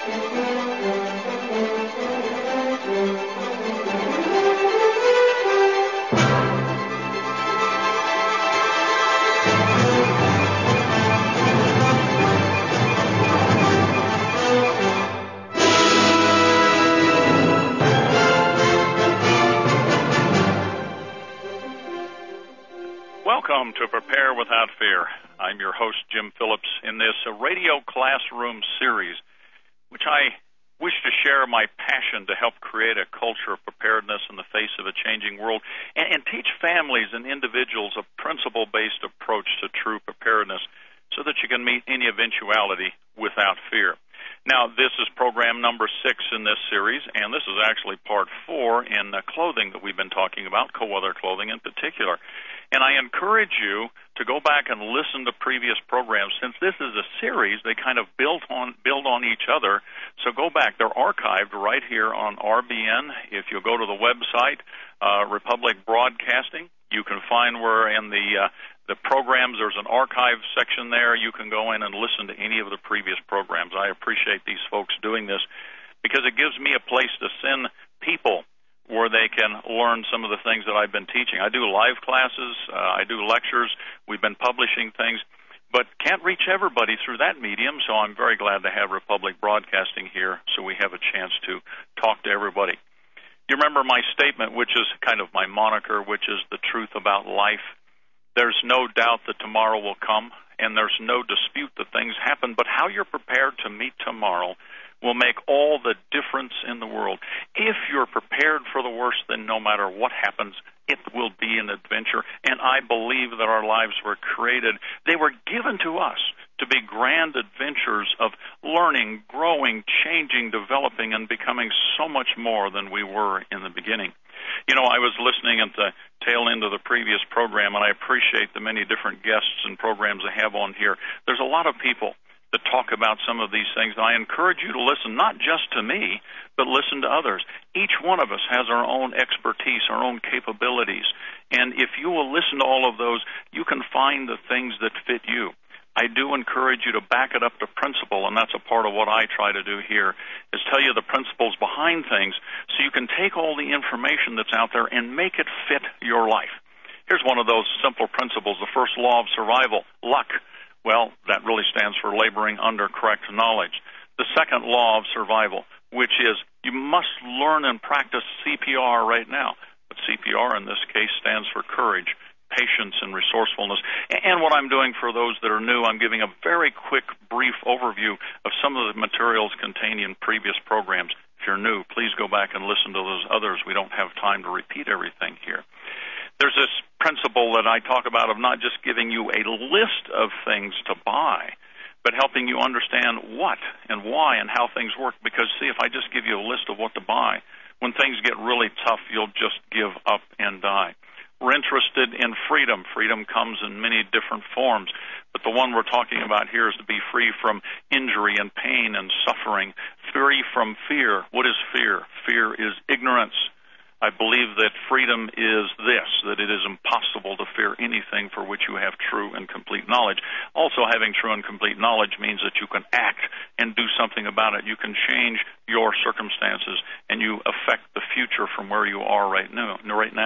Welcome to Prepare Without Fear. I'm your host, Jim Phillips, in this radio classroom series, which I wish to share my passion to help create a culture of preparedness in the face of a changing world and teach families and individuals a principle-based approach to true preparedness so that you can meet any eventuality without fear. Now, this is program number 6 in this series, and this is actually part 4 in clothing that we've been talking about, cold-weather clothing in particular. And I encourage you to go back and listen to previous programs. Since this is a series, they kind of build on each other. So go back. They're archived right here on RBN. If you go to the website, Republic Broadcasting, you can find where in the programs there's an archive section there. You can go in and listen to any of the previous programs. I appreciate these folks doing this because it gives me a place to send people where they can learn some of the things that I've been teaching. I do live classes, I do lectures, we've been publishing things, but can't reach everybody through that medium, so I'm very glad to have Republic Broadcasting here so we have a chance to talk to everybody. You remember my statement, which is kind of my moniker, which is the truth about life. There's no doubt that tomorrow will come, and there's no dispute that things happen, but how you're prepared to meet tomorrow will make all the difference in the world. If you're prepared for the worst, then no matter what happens, it will be an adventure. And I believe that our lives were created. They were given to us to be grand adventures of learning, growing, changing, developing, and becoming so much more than we were in the beginning. You know, I was listening at the tail end of the previous program, and I appreciate the many different guests and programs I have on here. There's a lot of people to talk about some of these things. And I encourage you to listen, not just to me, but listen to others. Each one of us has our own expertise, our own capabilities. And if you will listen to all of those, you can find the things that fit you. I do encourage you to back it up to principle, and that's a part of what I try to do here, is tell you the principles behind things so you can take all the information that's out there and make it fit your life. Here's one of those simple principles, the first law of survival, luck. Well, that really stands for laboring under correct knowledge. The second law of survival, which is you must learn and practice CPR right now. But CPR in this case stands for courage, patience, and resourcefulness. And what I'm doing for those that are new, I'm giving a very quick, brief overview of some of the materials contained in previous programs. If you're new, please go back and listen to those others. We don't have time to repeat everything here. There's this principle that I talk about of not just giving you a list of things to buy, but helping you understand what and why and how things work. Because, see, if I just give you a list of what to buy, when things get really tough, you'll just give up and die. We're interested in freedom. Freedom comes in many different forms, but the one we're talking about here is to be free from injury and pain and suffering, free from fear. What is fear? Fear is ignorance. I believe that freedom is this, that it is impossible to fear anything for which you have true and complete knowledge. Also, having true and complete knowledge means that you can act and do something about it. You can change your circumstances, and you affect the future from where you are right now.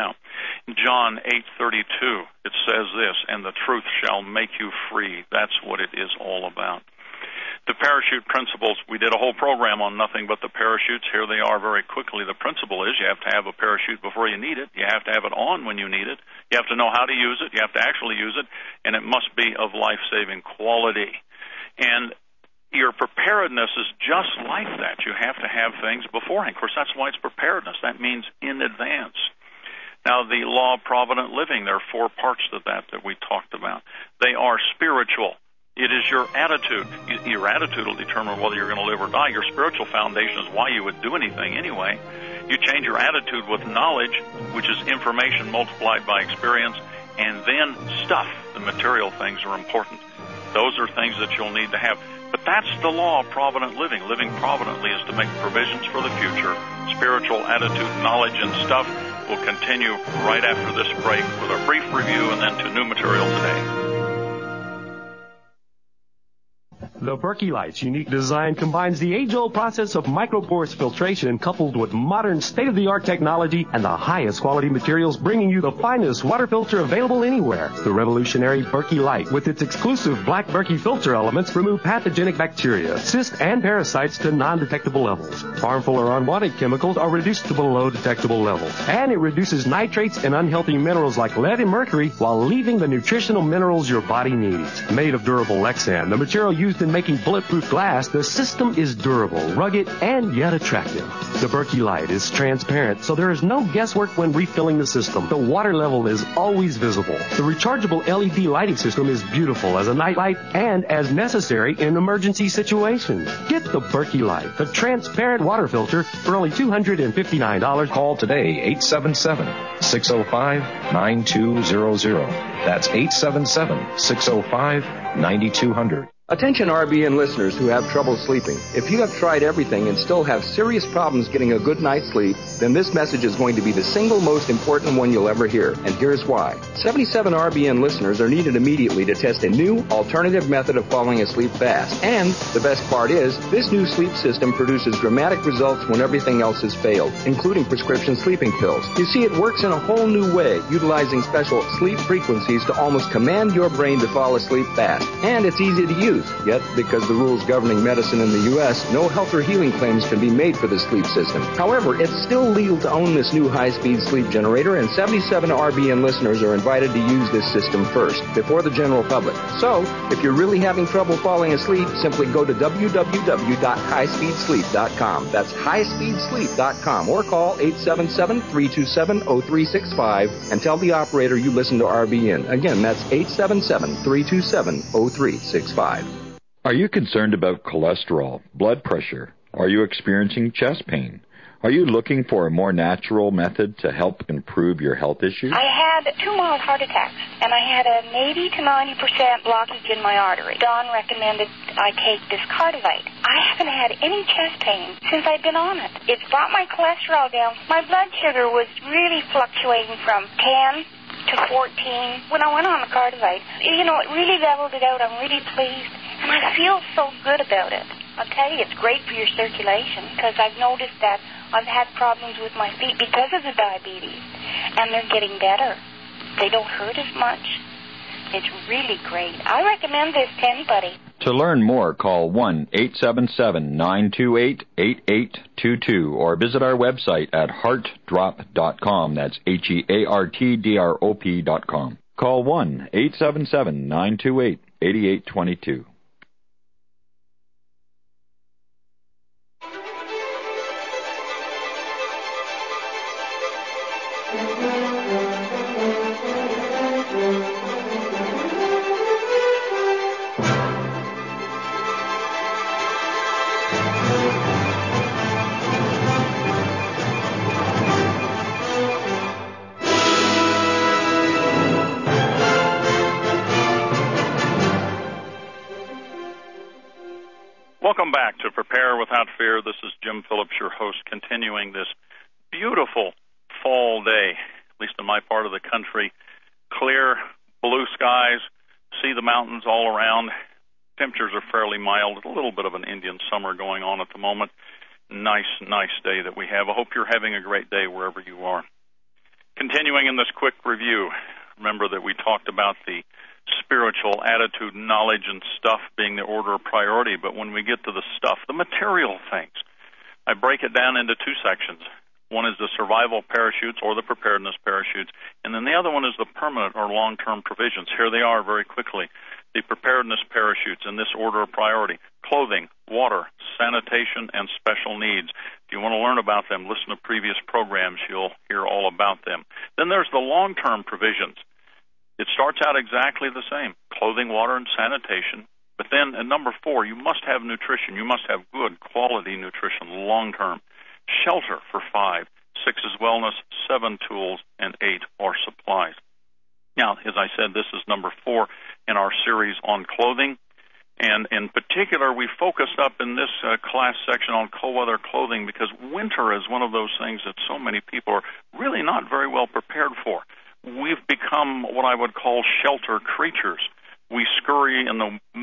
In John 8:32, it says this, and the truth shall make you free. That's what it is all about. The parachute principles, we did a whole program on nothing but the parachutes. Here they are very quickly. The principle is you have to have a parachute before you need it. You have to have it on when you need it. You have to know how to use it. You have to actually use it. And it must be of life-saving quality. And your preparedness is just like that. You have to have things beforehand. Of course, that's why it's preparedness. That means in advance. Now, the law of provident living, there are 4 parts to that we talked about. They are spiritual. It is your attitude. Your attitude will determine whether you're going to live or die. Your spiritual foundation is why you would do anything anyway. You change your attitude with knowledge, which is information multiplied by experience, and then stuff. The material things are important. Those are things that you'll need to have. But that's the law of provident living. Living providently is to make provisions for the future. Spiritual attitude, knowledge, and stuff will continue right after this break with a brief review and then to new material today. The Berkey Light's unique design combines the age-old process of microporous filtration coupled with modern state-of-the-art technology and the highest quality materials, bringing you the finest water filter available anywhere. The revolutionary Berkey Light, with its exclusive black Berkey filter elements, remove pathogenic bacteria, cysts, and parasites to non-detectable levels. Harmful or unwanted chemicals are reduced to below detectable levels. And it reduces nitrates and unhealthy minerals like lead and mercury while leaving the nutritional minerals your body needs. Made of durable Lexan, the material used in making bulletproof glass, the system is durable, rugged, and yet attractive. The Berkey Light is transparent, so there is no guesswork when refilling the system. The water level is always visible. The rechargeable LED lighting system is beautiful as a night light and as necessary in emergency situations. Get the Berkey Light, the transparent water filter, for only $259. Call today, 877-605-9200. That's 877-605-9200. Attention RBN listeners who have trouble sleeping. If you have tried everything and still have serious problems getting a good night's sleep, then this message is going to be the single most important one you'll ever hear. And here's why. 77 RBN listeners are needed immediately to test a new alternative method of falling asleep fast. And the best part is, this new sleep system produces dramatic results when everything else has failed, including prescription sleeping pills. You see, it works in a whole new way, utilizing special sleep frequencies to almost command your brain to fall asleep fast. And it's easy to use. Yet, because the rules governing medicine in the U.S., no health or healing claims can be made for this sleep system. However, it's still legal to own this new high-speed sleep generator, and 77 RBN listeners are invited to use this system first, before the general public. So, if you're really having trouble falling asleep, simply go to www.highspeedsleep.com. That's highspeedsleep.com, or call 877-327-0365 and tell the operator you listen to RBN. Again, that's 877-327-0365. Are you concerned about cholesterol, blood pressure? Are you experiencing chest pain? Are you looking for a more natural method to help improve your health issues? I had 2 mild heart attacks, and I had an 80 to 90% blockage in my artery. Don recommended I take this Cardivite. I haven't had any chest pain since I've been on it. It's brought my cholesterol down. My blood sugar was really fluctuating from 10 to 14 when I went on the Cardivite. You know, it really leveled it out. I'm really pleased, and I feel so good about it. I'll tell you, it's great for your circulation, because I've noticed that I've had problems with my feet because of the diabetes, and they're getting better. They don't hurt as much. It's really great. I recommend this to anybody. To learn more, call 1-877-928-8822 or visit our website at heartdrop.com. That's HEARTDROP.com. Call 1-877-928-8822. Welcome back to Prepare Without Fear. This is Jim Phillips, your host, continuing this beautiful fall day, at least in my part of the country. Clear, blue skies, see the mountains all around. Temperatures are fairly mild, a little bit of an Indian summer going on at the moment. Nice day that we have. I hope you're having a great day wherever you are. Continuing in this quick review, remember that we talked about the spiritual attitude, knowledge, and stuff being the order of priority, but when we get to the stuff, the material things, I break it down into 2 sections. One is the survival parachutes or the preparedness parachutes, and then the other one is the permanent or long-term provisions. Here they are very quickly. The preparedness parachutes in this order of priority: clothing, water, sanitation, and special needs. If you want to learn about them, listen to previous programs. You'll hear all about them. Then there's the long-term provisions. It starts out exactly the same: clothing, water, and sanitation. But then at number 4, you must have nutrition. You must have good quality nutrition, long-term. Shelter for 5. 6 is wellness, 7 tools, and 8 are supplies. Now, as I said, this is number 4 in our series on clothing. And in particular, we focused up in this class section on cold weather clothing because winter is one of those things that so many people are really not very well prepared for. We've become what I would call shelter creatures. We scurry in the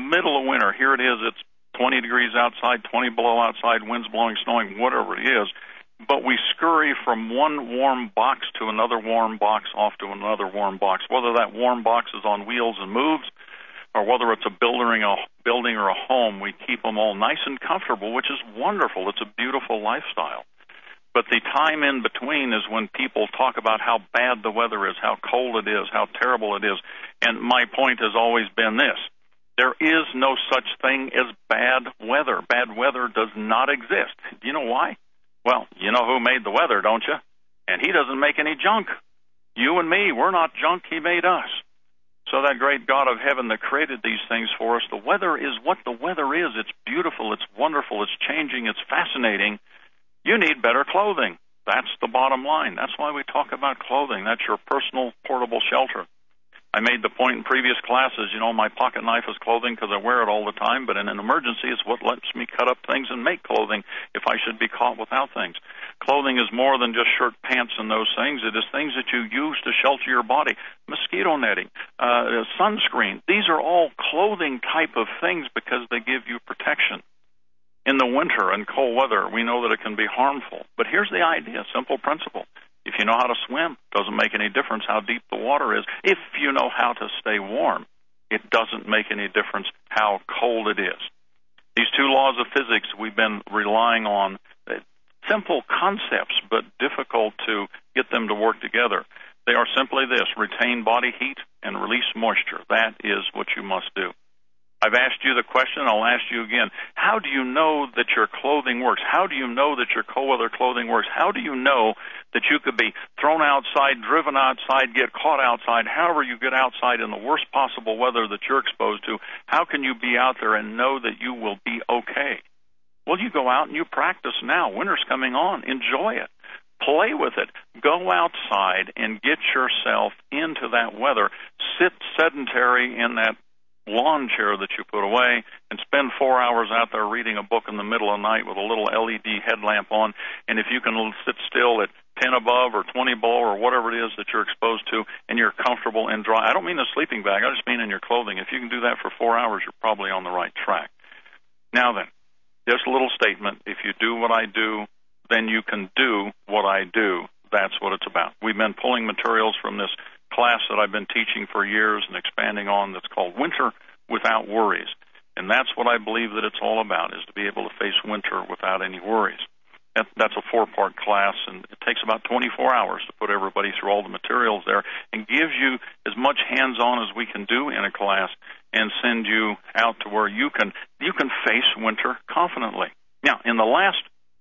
middle of winter. Here it is. It's 20 degrees outside, 20 below outside, winds blowing, snowing, whatever it is. But we scurry from one warm box to another warm box, off to another warm box. Whether that warm box is on wheels and moves, or whether it's a building or a home, we keep them all nice and comfortable, which is wonderful. It's a beautiful lifestyle. But the time in between is when people talk about how bad the weather is, how cold it is, how terrible it is. And my point has always been this. There is no such thing as bad weather. Bad weather does not exist. Do you know why? Well, you know who made the weather, don't you? And he doesn't make any junk. You and me, we're not junk. He made us. So that great God of heaven that created these things for us, the weather is what the weather is. It's beautiful. It's wonderful. It's changing. It's fascinating. You need better clothing. That's the bottom line. That's why we talk about clothing. That's your personal portable shelter. I made the point in previous classes, my pocket knife is clothing because I wear it all the time, but in an emergency, it's what lets me cut up things and make clothing if I should be caught without things. Clothing is more than just shirt, pants, and those things. It is things that you use to shelter your body. Mosquito netting, sunscreen. These are all clothing type of things because they give you protection. In the winter and cold weather, we know that it can be harmful. But here's the idea, simple principle. If you know how to swim, it doesn't make any difference how deep the water is. If you know how to stay warm, it doesn't make any difference how cold it is. These two laws of physics we've been relying on, simple concepts, but difficult to get them to work together. They are simply this: retain body heat and release moisture. That is what you must do. I've asked you the question, I'll ask you again. How do you know that your clothing works? How do you know that your cold weather clothing works? How do you know that you could be thrown outside, driven outside, get caught outside, however you get outside in the worst possible weather that you're exposed to? How can you be out there and know that you will be okay? Well, you go out and you practice now. Winter's coming on. Enjoy it. Play with it. Go outside and get yourself into that weather. Sit sedentary in that lawn chair that you put away and spend 4 hours out there reading a book in the middle of the night with a little LED headlamp on. And if you can sit still at 10 above or 20 below or whatever it is that you're exposed to and you're comfortable and dry, I don't mean a sleeping bag, I just mean in your clothing. If you can do that for 4 hours, you're probably on the right track. Now then, just a little statement. If you do what I do, then you can do what I do. That's what it's about. We've been pulling materials from this class that I've been teaching for years and expanding on that's called Winter Without Worries. And that's what I believe that it's all about, is to be able to face winter without any worries. That's a 4-part class, and it takes about 24 hours to put everybody through all the materials there and gives you as much hands-on as we can do in a class and send you out to where you can face winter confidently. Now, in the last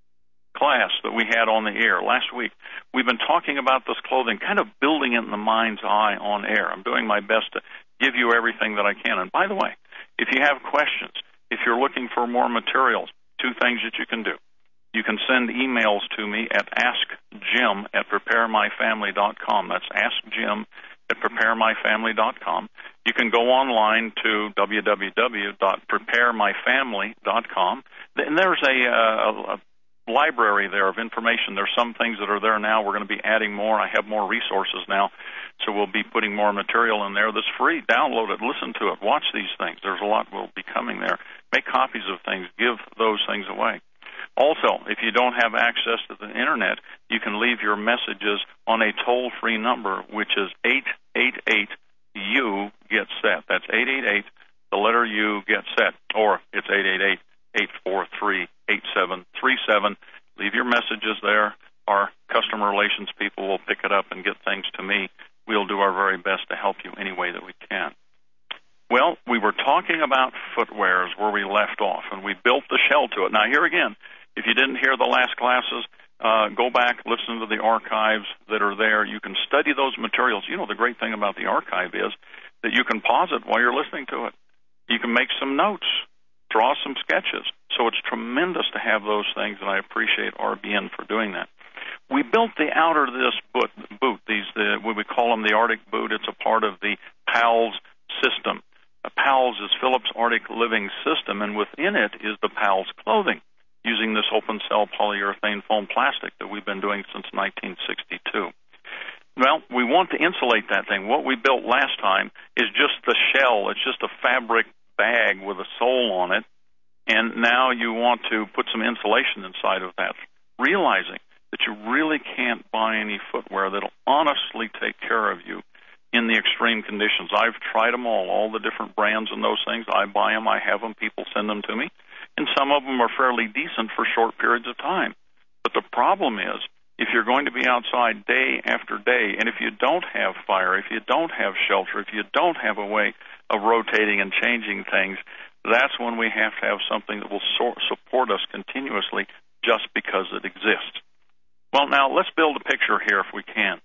class that we had on the air last week, we've been talking about this clothing, kind of building it in the mind's eye on air. I'm doing my best to give you everything that I can. And by the way, if you have questions, if you're looking for more materials, 2 things that you can do. You can send emails to me at askjim@preparemyfamily.com. That's askjim@preparemyfamily.com. You can go online to www.preparemyfamily.com. And there's a library there of information. There's some things that are there now. We're going to be adding more. I have more resources now, so we'll be putting more material in there that's free. Download it, listen to it, watch these things. There's a lot will be coming there. Make copies of things. Give those things away. Also, if you don't have access to the Internet, you can leave your messages on a toll-free number, which is 888-U-GET-SET. That's 888, the letter U, get set. Or it's 888-843-8737. Leave your messages there. Our customer relations people will pick it up and get things to me. We'll do our very best to help you any way that we can. Well, we were talking about footwears where we left off, and we built the shell to it. Now, here again, if you didn't hear the last classes, go back, listen to the archives that are there. You can study those materials. You know, the great thing about the archive is that you can pause it while you're listening to it. You can make some notes, draw some sketches. So it's tremendous to have those things, and I appreciate RBN for doing that. We built the outer of this boot. What we call them the Arctic boot. It's a part of the PALS system. PALS is Phillips Arctic Living System, and within it is the PALS clothing, using this open-cell polyurethane foam plastic that we've been doing since 1962. Well, we want to insulate that thing. What we built last time is just the shell. It's just a fabric bag with a sole on it, and now you want to put some insulation inside of that, realizing that you really can't buy any footwear that'll honestly take care of you in the extreme conditions. I've tried them all the different brands and those things. I buy them, I have them, people send them to me, and some of them are fairly decent for short periods of time. But the problem is, if you're going to be outside day after day, and if you don't have fire, if you don't have shelter, if you don't have a way of rotating and changing things, that's when we have to have something that will support us continuously just because it exists. Well, now, let's build a picture here if we can.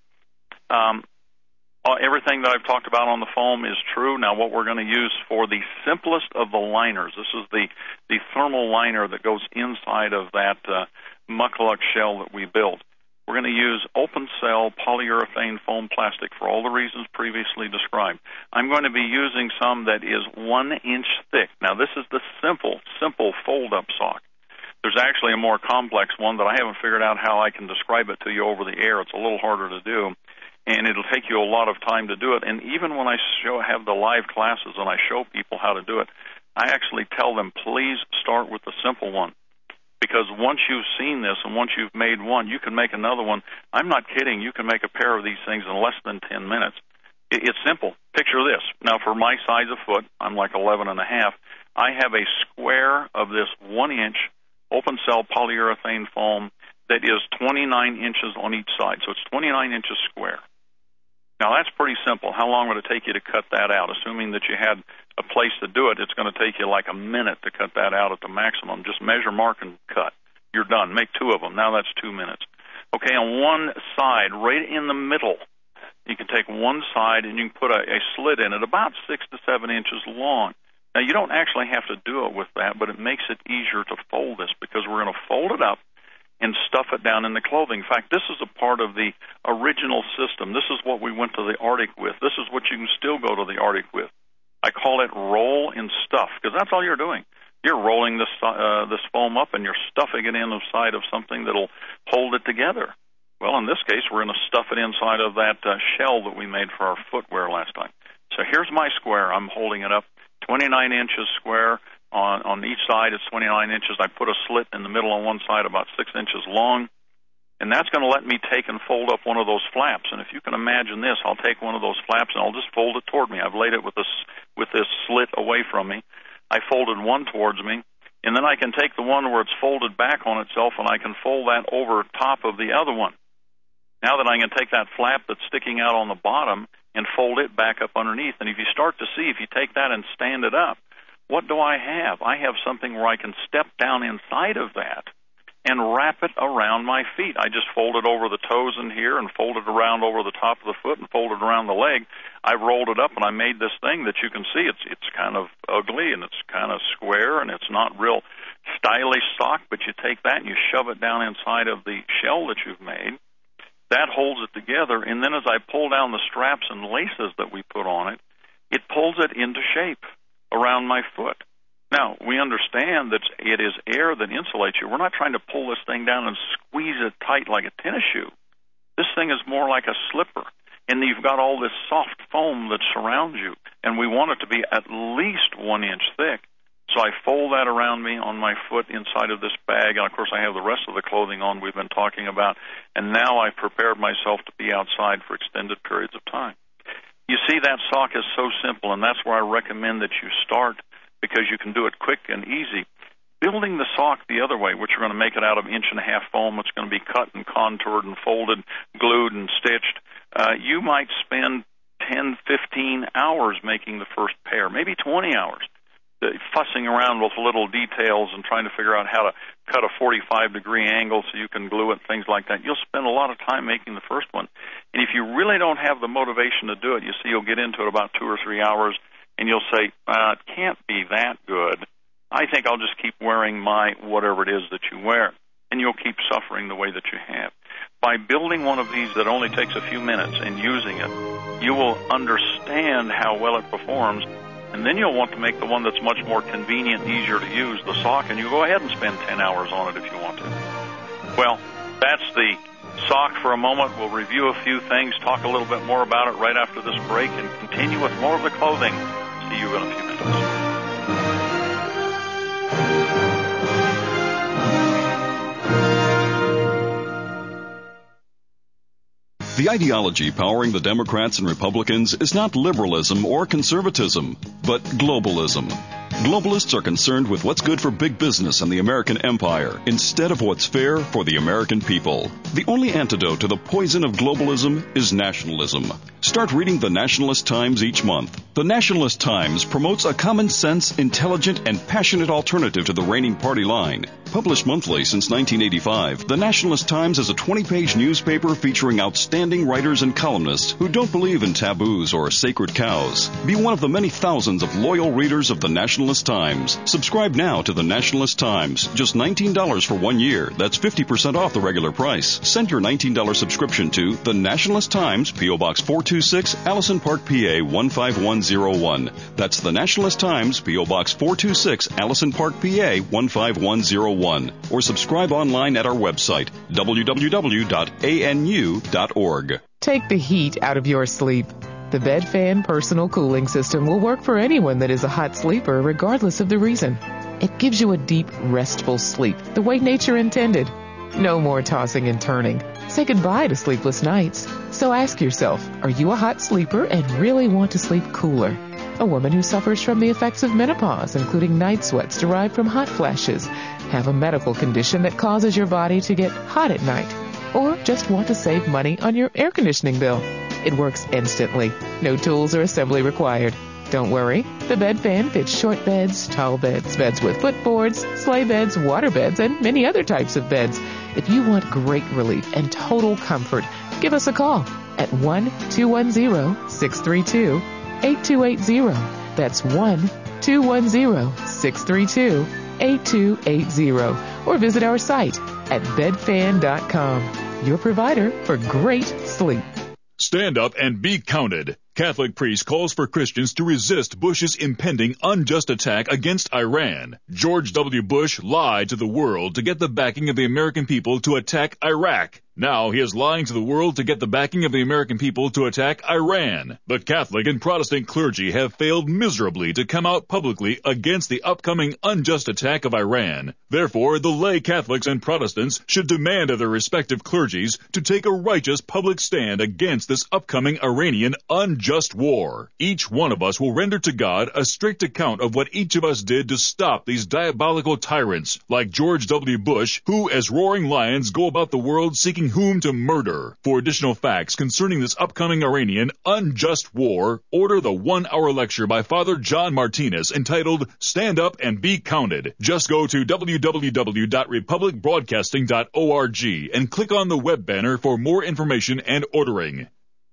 Everything that I've talked about on the foam is true. Now, what we're going to use for the simplest of the liners, this is the thermal liner that goes inside of that Muckluck shell that we build. We're going to use open-cell polyurethane foam plastic for all the reasons previously described. I'm going to be using some that is 1 inch thick. Now, this is the simple fold-up sock. There's actually a more complex one that I haven't figured out how I can describe it to you over the air. It's a little harder to do, and it'll take you a lot of time to do it. And even when I have the live classes and I show people how to do it, I actually tell them, please start with the simple one. Because once you've seen this and once you've made one, you can make another one. I'm not kidding. You can make a pair of these things in less than 10 minutes. It's simple. Picture this. Now, for my size of foot, I'm like 11 and a half. I have a square of this 1 inch open-cell polyurethane foam that is 29 inches on each side. So it's 29 inches square. Now, that's pretty simple. How long would it take you to cut that out? Assuming that you had a place to do it, it's going to take you like a minute to cut that out at the maximum. Just measure, mark, and cut. You're done. Make 2 of them. Now that's 2 minutes. Okay, on one side, right in the middle, you can take one side and you can put a slit in it about 6 to 7 inches long. Now, you don't actually have to do it with that, but it makes it easier to fold this because we're going to fold it up and stuff it down in the clothing. In fact, this is a part of the original system. This is what we went to the Arctic with. This is what you can still go to the Arctic with. I call it roll and stuff because that's all you're doing. You're rolling this foam up and you're stuffing it in the side of something that'll hold it together. Well, in this case, we're going to stuff it inside of that shell that we made for our footwear last time. So here's my square. I'm holding it up, 29 inches square. On each side, it's 29 inches. I put a slit in the middle on one side about 6 inches long, and that's going to let me take and fold up one of those flaps. And if you can imagine this, I'll take one of those flaps and I'll just fold it toward me. I've laid it with this slit away from me. I folded one towards me, and then I can take the one where it's folded back on itself, and I can fold that over top of the other one. Now that I can take that flap that's sticking out on the bottom and fold it back up underneath. And if you start to see, if you take that and stand it up, what do I have? I have something where I can step down inside of that and wrap it around my feet. I just fold it over the toes in here and fold it around over the top of the foot and fold it around the leg. I rolled it up and I made this thing that you can see. It's kind of ugly and it's kind of square and it's not real stylish sock, but you take that and you shove it down inside of the shell that you've made. That holds it together, and then as I pull down the straps and laces that we put on it, it pulls it into shape around my foot. Now, we understand that it is air that insulates you. We're not trying to pull this thing down and squeeze it tight like a tennis shoe. This thing is more like a slipper, and you've got all this soft foam that surrounds you, and we want it to be at least 1 inch thick. So I fold that around me on my foot inside of this bag, and of course I have the rest of the clothing on we've been talking about, and now I've prepared myself to be outside for extended periods of time. You see, that sock is so simple, and that's where I recommend that you start because you can do it quick and easy. Building the sock the other way, which you're going to make it out of 1.5 inch foam, it's going to be cut and contoured and folded, glued and stitched, you might spend 10, 15 hours making the first pair, maybe 20 hours. Fussing around with little details and trying to figure out how to cut a 45-degree angle so you can glue it, things like that. You'll spend a lot of time making the first one. And if you really don't have the motivation to do it, you see you'll get into it about 2 or 3 hours, and you'll say, it can't be that good. I think I'll just keep wearing my whatever it is that you wear. And you'll keep suffering the way that you have. By building one of these that only takes a few minutes and using it, you will understand how well it performs. And then you'll want to make the one that's much more convenient, easier to use, the sock, and you go ahead and spend 10 hours on it if you want to. Well, that's the sock for a moment. We'll review a few things, talk a little bit more about it right after this break, and continue with more of the clothing. See you in a few minutes. The ideology powering the Democrats and Republicans is not liberalism or conservatism, but globalism. Globalists are concerned with what's good for big business and the American empire instead of what's fair for the American people. The only antidote to the poison of globalism is nationalism. Start reading the Nationalist Times each month. The Nationalist Times promotes a common sense, intelligent, and passionate alternative to the reigning party line. Published monthly since 1985, the Nationalist Times is a 20-page newspaper featuring outstanding writers and columnists who don't believe in taboos or sacred cows. Be one of the many thousands of loyal readers of the Nationalist Times. Subscribe now to the Nationalist Times. Just $19 for 1 year. That's 50% off the regular price. Send your $19 subscription to the Nationalist Times, P.O. Box 426, Allison Park, PA 15101. That's the Nationalist Times, P.O. Box 426, Allison Park, PA 15101. Or subscribe online at our website, www.anu.org. Take the heat out of your sleep. The Bed Fan Personal Cooling System will work for anyone that is a hot sleeper, regardless of the reason. It gives you a deep, restful sleep, the way nature intended. No more tossing and turning. Say goodbye to sleepless nights. So ask yourself, are you a hot sleeper and really want to sleep cooler? A woman who suffers from the effects of menopause, including night sweats derived from hot flashes, have a medical condition that causes your body to get hot at night, or just want to save money on your air conditioning bill. It works instantly. No tools or assembly required. Don't worry. The Bed Fan fits short beds, tall beds, beds with footboards, sleigh beds, water beds, and many other types of beds. If you want great relief and total comfort, give us a call at 1-210-632-8280. That's 1-210-632-8280. Or visit our site at bedfan.com. Your provider for great sleep. Stand up and be counted. Catholic priest calls for Christians to resist Bush's impending unjust attack against Iran. George W. Bush lied to the world to get the backing of the American people to attack Iraq. Now he is lying to the world to get the backing of the American people to attack Iran. The Catholic and Protestant clergy have failed miserably to come out publicly against the upcoming unjust attack of Iran. Therefore, the lay Catholics and Protestants should demand of their respective clergies to take a righteous public stand against this upcoming Iranian unjust war. Each one of us will render to God a strict account of what each of us did to stop these diabolical tyrants like George W. Bush, who as roaring lions go about the world seeking whom to murder. For additional facts concerning this upcoming Iranian unjust war, order the 1-hour lecture by Father John Martinez entitled Stand Up and Be Counted. Just go to www.republicbroadcasting.org and click on the web banner for more information and ordering.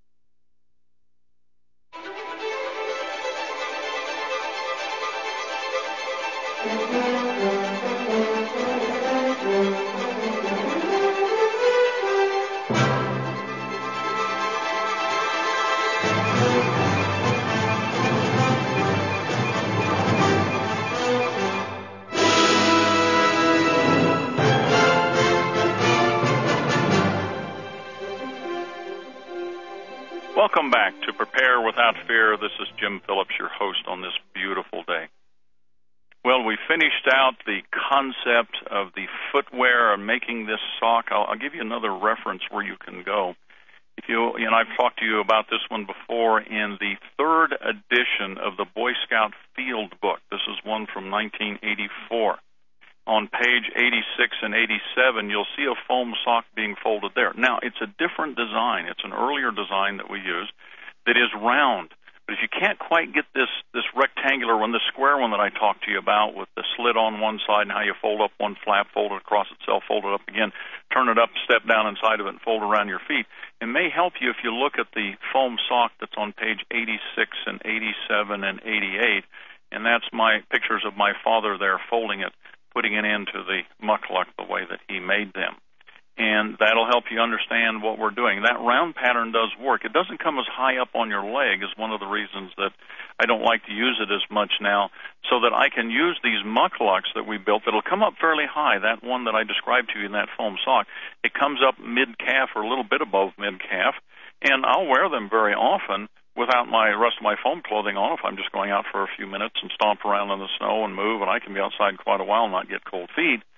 Welcome back to Prepare Without Fear. This is Jim Phillips, your host on this beautiful day. Well, we finished out the concept of the footwear and making this sock. I'll give you another reference where you can go. I've talked to you about this one before in the 3rd edition of the Boy Scout Field Book. This is one from 1984. On page 86 and 87, you'll see a foam sock being folded there. Now, it's a different design. It's an earlier design that we use that is round. But if you can't quite get this rectangular one, the square one that I talked to you about with the slit on one side and how you fold up one flap, fold it across itself, fold it up again, turn it up, step down inside of it, and fold around your feet, it may help you if you look at the foam sock that's on page 86 and 87 and 88. And that's my pictures of my father there folding it, putting it into the muckluck the way that he made them. And that'll help you understand what we're doing. That round pattern does work. It doesn't come as high up on your leg is one of the reasons that I don't like to use it as much now, so that I can use these mucklucks that we built that'll come up fairly high. That one that I described to you in that foam sock, it comes up mid-calf or a little bit above mid-calf, and I'll wear them very often without my rest of my foam clothing on if I'm just going out for a few minutes and stomp around in the snow and move, and I can be outside quite a while and not get cold feet.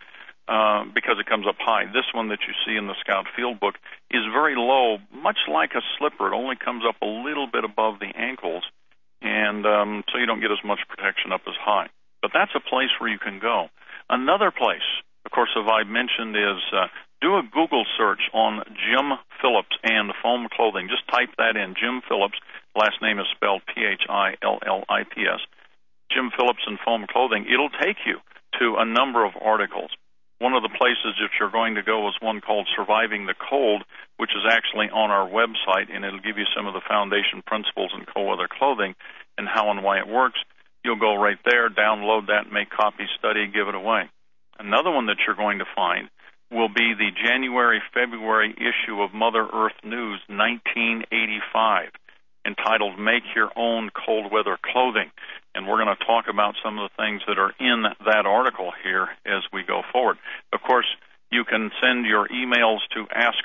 because it comes up high. This one that you see in the Scout Field Book is very low, much like a slipper. It only comes up a little bit above the ankles, and so you don't get as much protection up as high. But that's a place where you can go. Another place, of course, as I mentioned, is do a Google search on Jim Phillips and foam clothing. Just type that in, Jim Phillips. Last name is spelled Phillips. Jim Phillips and foam clothing. It'll take you to a number of articles. One of the places that you're going to go is one called Surviving the Cold, which is actually on our website, and it'll give you some of the foundation principles in cold weather clothing and how and why it works. You'll go right there, download that, make copies, study, give it away. Another one that you're going to find will be the January-February issue of Mother Earth News 1985, entitled Make Your Own Cold Weather Clothing. And we're going to talk about some of the things that are in that article here as we go forward. Of course, you can send your emails to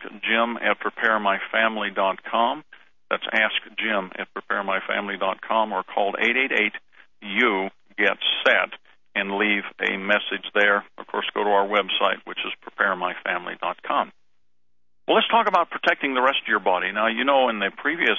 askjim@preparemyfamily.com. That's askjim@preparemyfamily.com, or call 888-YOU-GET-SET and leave a message there. Of course, go to our website, which is preparemyfamily.com. Well, let's talk about protecting the rest of your body. Now, you know, in the previous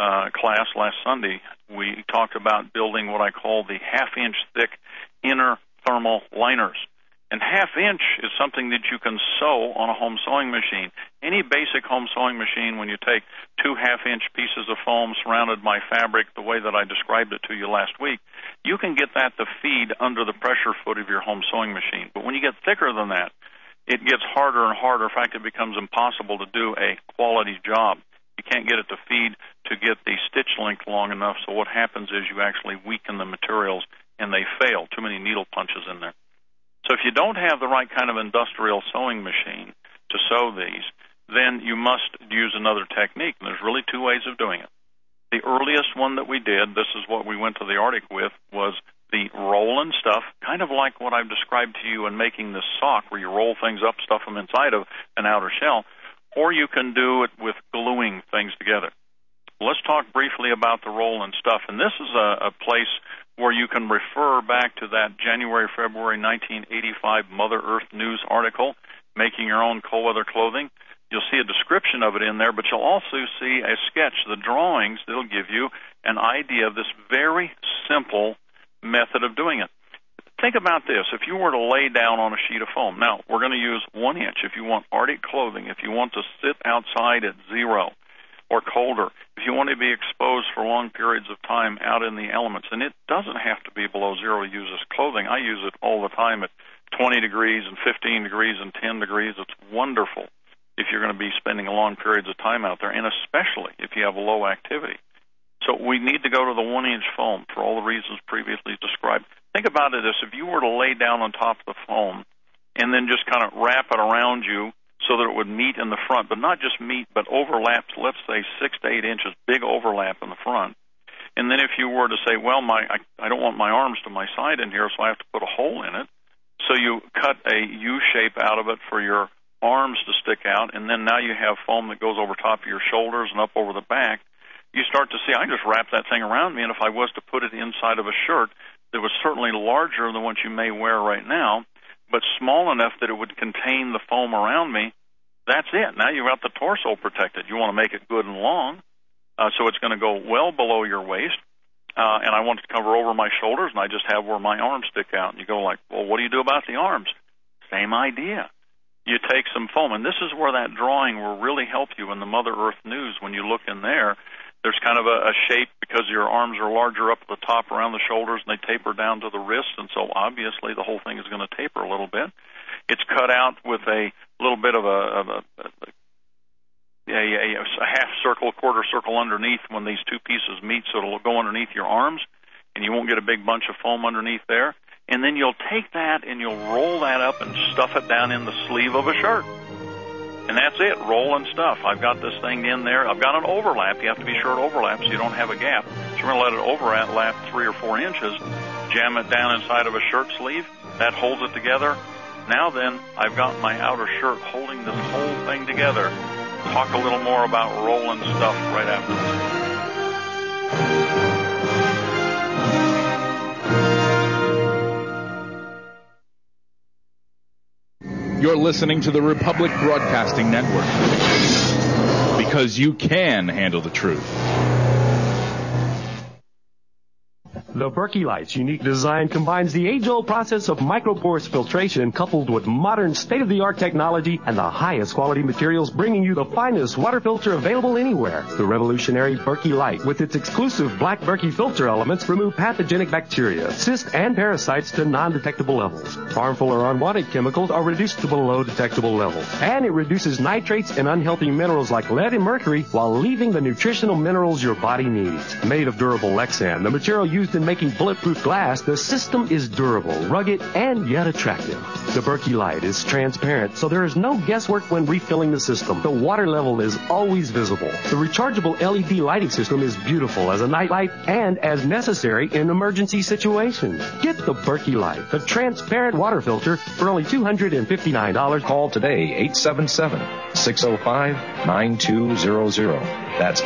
class last Sunday, we talked about building what I call the half-inch thick inner thermal liners. And half-inch is something that you can sew on a home sewing machine. Any basic home sewing machine, when you take 2 half-inch pieces of foam surrounded by fabric, the way that I described it to you last week, you can get that to feed under the pressure foot of your home sewing machine. But when you get thicker than that, it gets harder and harder. In fact, it becomes impossible to do a quality job. You can't get it to feed to get the stitch length long enough, so what happens is you actually weaken the materials and they fail. Too many needle punches in there. So if you don't have the right kind of industrial sewing machine to sew these, then you must use another technique. And there's really 2 ways of doing it. The earliest one that we did, this is what we went to the Arctic with, was the roll and stuff, kind of like what I've described to you in making this sock, where you roll things up, stuff them inside of an outer shell, or you can do it with gluing things together. Let's talk briefly about the roll and stuff. And this is a place where you can refer back to that January-February 1985 Mother Earth News article, Making Your Own Cold Weather Clothing. You'll see a description of it in there, but you'll also see a sketch, the drawings that'll give you an idea of this very simple method of doing it. Think about this. If you were to lay down on a sheet of foam, now we're going to use 1 inch if you want Arctic clothing, if you want to sit outside at 0 or colder, if you want to be exposed for long periods of time out in the elements, and it doesn't have to be below 0 to use this clothing. I use it all the time at 20 degrees and 15 degrees and 10 degrees. It's wonderful if you're going to be spending long periods of time out there, and especially if you have a low activity. So we need to go to the 1 inch foam for all the reasons previously described. Think about it as if you were to lay down on top of the foam and then just kind of wrap it around you so that it would meet in the front, but not just meet, but overlap, let's say 6 to 8 inches, big overlap in the front. And then if you were to say, well, I don't want my arms to my side in here, so I have to put a hole in it. So you cut a U shape out of it for your arms to stick out, and then now you have foam that goes over top of your shoulders and up over the back. You start to see, I just wrap that thing around me, and if I was to put it inside of a shirt that was certainly larger than what you may wear right now, but small enough that it would contain the foam around me, that's it. Now you've got the torso protected. You want to make it good and long, so it's going to go well below your waist, and I want it to cover over my shoulders, and I just have where my arms stick out. And you go like, well, what do you do about the arms? Same idea. You take some foam, and this is where that drawing will really help you in the Mother Earth News. When you look in there, there's kind of a shape because your arms are larger up at the top around the shoulders, and they taper down to the wrists, and so obviously the whole thing is going to taper a little bit. It's cut out with a little bit of a half circle, quarter circle underneath when these two pieces meet, so it'll go underneath your arms, and you won't get a big bunch of foam underneath there. And then you'll take that and you'll roll that up and stuff it down in the sleeve of a shirt. And that's it, roll and stuff. I've got this thing in there. I've got an overlap. You have to be sure it overlaps so you don't have a gap. So we're going to let it overlap 3 or 4 inches, jam it down inside of a shirt sleeve. That holds it together. Now then, I've got my outer shirt holding this whole thing together. Talk a little more about rolling stuff right after this. You're listening to the Republic Broadcasting Network. Because you can handle the truth. The Berkey Light's unique design combines the age-old process of micropores filtration coupled with modern state-of-the-art technology and the highest quality materials, bringing you the finest water filter available anywhere. The revolutionary Berkey Light, with its exclusive black Berkey filter elements, remove pathogenic bacteria, cysts, and parasites to non-detectable levels. Harmful or unwanted chemicals are reduced to below detectable levels. And it reduces nitrates and unhealthy minerals like lead and mercury while leaving the nutritional minerals your body needs. Made of durable Lexan, the material used in making bulletproof glass, the system is durable, rugged, and yet attractive. The Berkey Light is transparent, so there is no guesswork when refilling the system. The water level is always visible. The rechargeable LED lighting system is beautiful as a night light and as necessary in emergency situations. Get the Berkey Light, the transparent water filter, for only $259. Call today, 877-605-9200. That's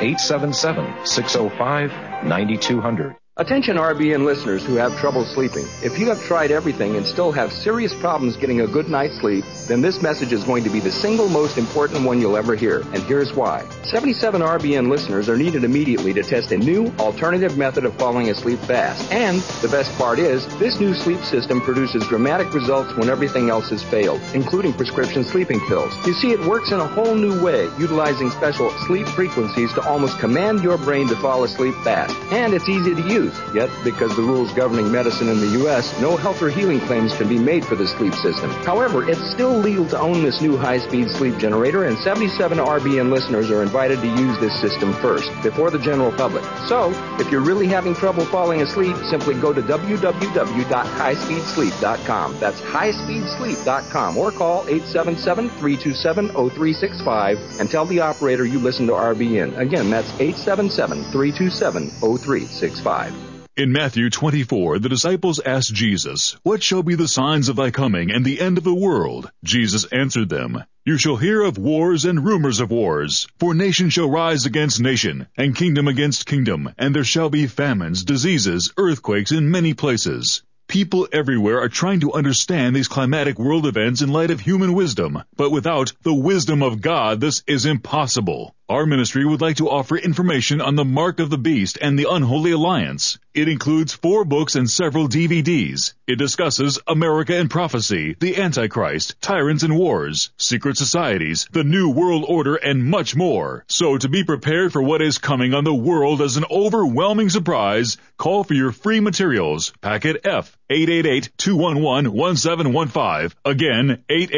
877-605-9200. Attention RBN listeners who have trouble sleeping. If you have tried everything and still have serious problems getting a good night's sleep, then this message is going to be the single most important one you'll ever hear. And here's why. 77 RBN listeners are needed immediately to test a new alternative method of falling asleep fast. And the best part is, this new sleep system produces dramatic results when everything else has failed, including prescription sleeping pills. You see, it works in a whole new way, utilizing special sleep frequencies to almost command your brain to fall asleep fast. And it's easy to use. Yet, because the rules governing medicine in the U.S., no health or healing claims can be made for this sleep system. However, it's still legal to own this new high-speed sleep generator, and 77 RBN listeners are invited to use this system first, before the general public. So, if you're really having trouble falling asleep, simply go to www.highspeedsleep.com. That's highspeedsleep.com, or call 877-327-0365 and tell the operator you listen to RBN. Again, that's 877-327-0365. In Matthew 24, the disciples asked Jesus, "What shall be the signs of thy coming and the end of the world?" Jesus answered them, "You shall hear of wars and rumors of wars. For nation shall rise against nation, and kingdom against kingdom, and there shall be famines, diseases, earthquakes in many places." People everywhere are trying to understand these climatic world events in light of human wisdom, but without the wisdom of God, this is impossible. Our ministry would like to offer information on the Mark of the Beast and the Unholy Alliance. It includes 4 books and several DVDs. It discusses America and Prophecy, the Antichrist, Tyrants and Wars, Secret Societies, the New World Order, and much more. So to be prepared for what is coming on the world as an overwhelming surprise, call for your free materials. Packet F, 888-211-1715. Again,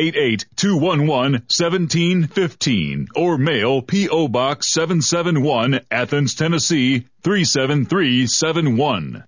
888-211-1715. Or mail P.O. Box 771, Athens, Tennessee, 37371.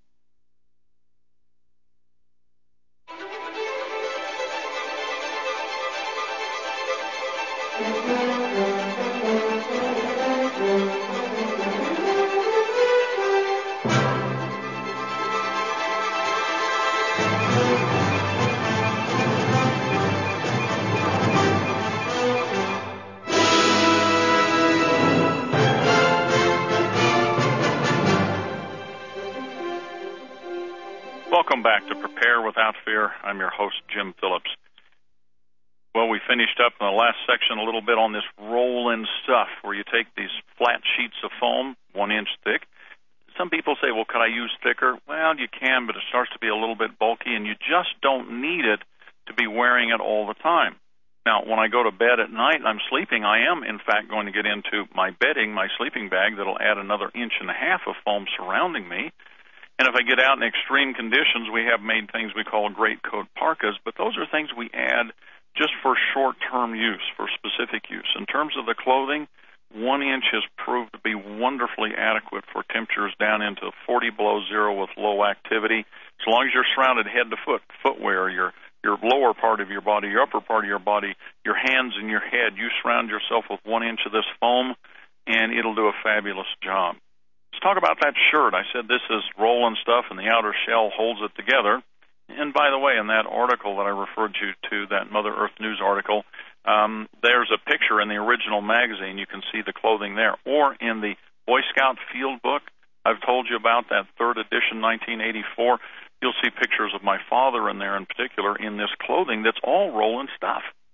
Welcome back to Prepare Without Fear. I'm your host, Jim Phillips. Well, we finished up in the last section a little bit on this roll-in stuff, where you take these flat sheets of foam, 1 inch thick. Some people say, well, could I use thicker? Well, you can, but it starts to be a little bit bulky, and you just don't need it to be wearing it all the time. Now, when I go to bed at night and I'm sleeping, I am, in fact, going to get into my bedding, my sleeping bag, that'll add another 1.5 inches of foam surrounding me. And if I get out in extreme conditions, we have made things we call greatcoat parkas, but those are things we add just for short-term use, for specific use. In terms of the clothing, 1 inch has proved to be wonderfully adequate for temperatures down into 40 below zero with low activity. As long as you're surrounded head to foot, footwear, your lower part of your body, your upper part of your body, your hands and your head, you surround yourself with 1 inch of this foam, and it'll do a fabulous job. Let's talk about that shirt. I said this is rolling stuff, and the outer shell holds it together. And by the way, in that article that I referred you to, that Mother Earth News article, there's a picture in the original magazine. You can see the clothing there. Or in the Boy Scout Field Book, I've told you about that 3rd edition, 1984. You'll see pictures of my father in there in particular in this clothing that's all rolling stuff.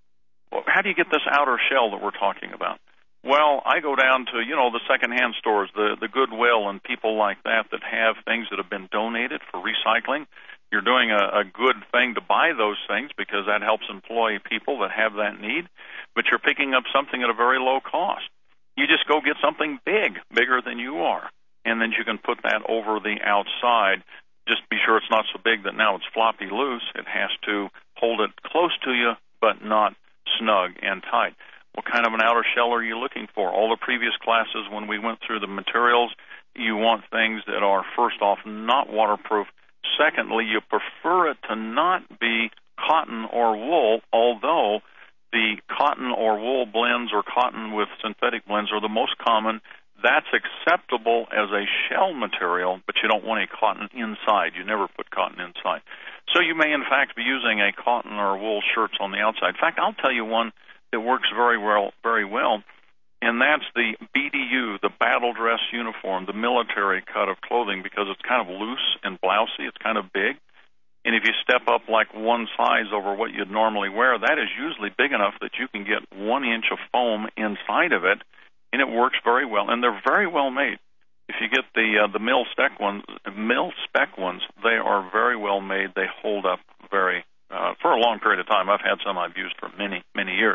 how do you get this outer shell that we're talking about? Well, I go down to, the secondhand stores, the Goodwill and people like that have things that have been donated for recycling. You're doing a good thing to buy those things because that helps employ people that have that need, but you're picking up something at a very low cost. You just go get something bigger than you are, and then you can put that over the outside. Just be sure it's not so big that now it's floppy loose. It has to hold it close to you, but not snug and tight. What kind of an outer shell are you looking for? All the previous classes, when we went through the materials, you want things that are, first off, not waterproof. Secondly, you prefer it to not be cotton or wool, although the cotton or wool blends or cotton with synthetic blends are the most common. That's acceptable as a shell material, but you don't want a cotton inside. You never put cotton inside. So you may, in fact, be using a cotton or wool shirts on the outside. In fact, I'll tell you one that works very well, and that's the BDU, the battle dress uniform, the military cut of clothing, because it's kind of loose and blousy. It's kind of big. And if you step up like one size over what you'd normally wear, that is usually big enough that you can get 1 inch of foam inside of it, and it works very well. And they're very well made. If you get the mil spec ones, they are very well made. They hold up for a long period of time. I've had some I've used for many, many years.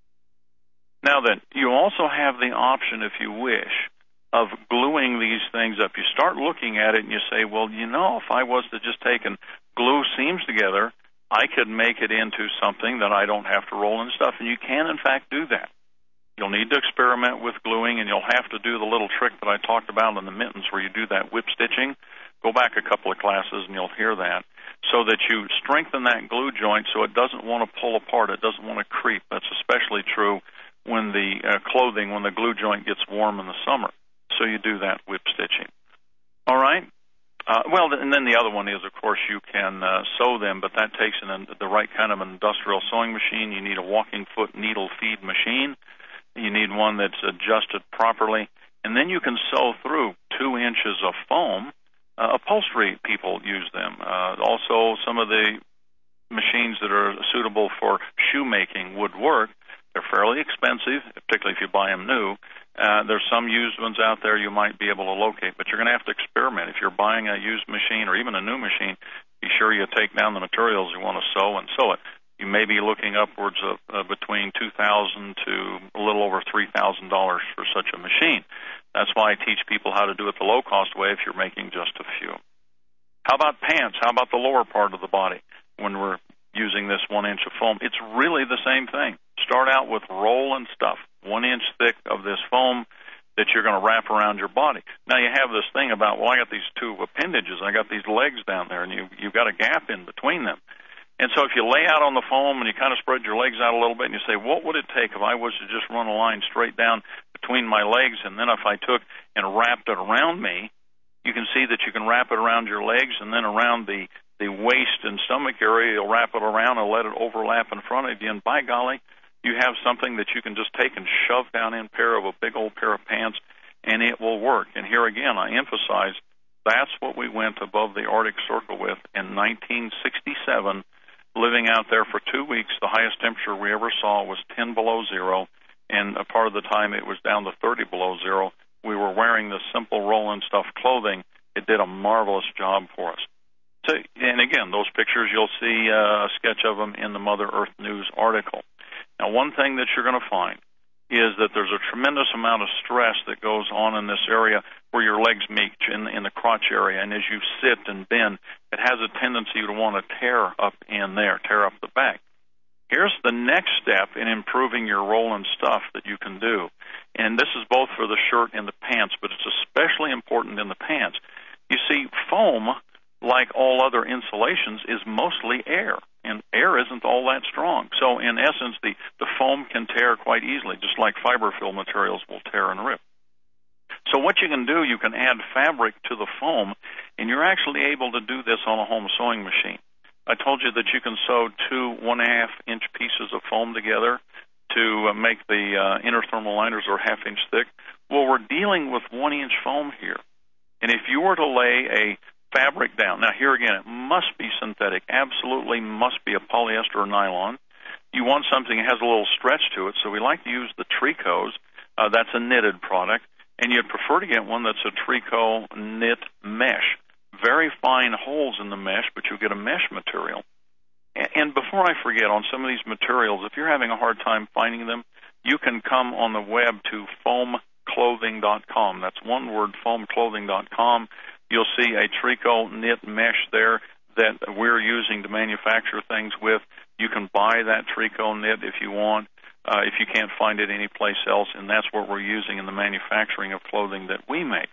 Now then, you also have the option, if you wish, of gluing these things up. You start looking at it and you say, well, if I was to just take and glue seams together, I could make it into something that I don't have to roll and stuff. And you can, in fact, do that. You'll need to experiment with gluing, and you'll have to do the little trick that I talked about in the mittens where you do that whip stitching. Go back a couple of classes and you'll hear that, so that you strengthen that glue joint so it doesn't want to pull apart. It doesn't want to creep. That's especially true when when the glue joint gets warm in the summer. So you do that whip stitching. All right? And then the other one is, of course, you can sew them, but that takes the right kind of industrial sewing machine. You need a walking foot needle feed machine. You need one that's adjusted properly. And then you can sew through 2 inches of foam. Upholstery people use them. Also, some of the machines that are suitable for shoemaking would work. They're fairly expensive, particularly if you buy them new. There's some used ones out there you might be able to locate, but you're going to have to experiment. If you're buying a used machine or even a new machine, be sure you take down the materials you want to sew and sew it. You may be looking upwards of between $2,000 to a little over $3,000 for such a machine. That's why I teach people how to do it the low-cost way if you're making just a few. How about pants? How about the lower part of the body when we're using this 1 inch of foam? It's really the same thing. Start out with roll and stuff, 1 inch thick of this foam that you're going to wrap around your body. Now you have this thing about, well, I got these two appendages, I got these legs down there, and you've got a gap in between them. And so if you lay out on the foam and you kind of spread your legs out a little bit and you say, what would it take if I was to just run a line straight down between my legs, and then if I took and wrapped it around me, you can see that you can wrap it around your legs, and then around the waist and stomach area, you'll wrap it around and let it overlap in front of you, and by golly, you have something that you can just take and shove down in a big old pair of pants, and it will work. And here again, I emphasize, that's what we went above the Arctic Circle with in 1967, living out there for 2 weeks. The highest temperature we ever saw was 10 below zero, and a part of the time it was down to 30 below zero. We were wearing this simple roll-in stuff clothing. It did a marvelous job for us. So, and again, those pictures, you'll see a sketch of them in the Mother Earth News article. Now, one thing that you're going to find is that there's a tremendous amount of stress that goes on in this area where your legs meet in the crotch area, and as you sit and bend, it has a tendency to want to tear up in there, tear up the back. Here's the next step in improving your roll-in stuff that you can do, and this is both for the shirt and the pants, but it's especially important in the pants. You see, foam, like all other insulations, is mostly air, and air isn't all that strong. So in essence, the foam can tear quite easily, just like fiber-filled materials will tear and rip. So what you can do, you can add fabric to the foam, and you're actually able to do this on a home sewing machine. I told you that you can sew 2 1.5-inch pieces of foam together to make the inner thermal liners or 1/2 inch thick. Well, we're dealing with 1-inch foam here. And if you were to lay a fabric down, now here again, it must be synthetic, absolutely must be a polyester or nylon. you want something that has a little stretch to it, so we like to use the Tricos. That's a knitted product, and you'd prefer to get one that's a Trico knit mesh. Very fine holes in the mesh, but you'll get a mesh material. And before I forget, on some of these materials, if you're having a hard time finding them, you can come on the web to foamclothing.com. That's one word, foamclothing.com. You'll see a Trico knit mesh there that we're using to manufacture things with. You can buy that Trico knit if you want, if you can't find it anyplace else, and that's what we're using in the manufacturing of clothing that we make.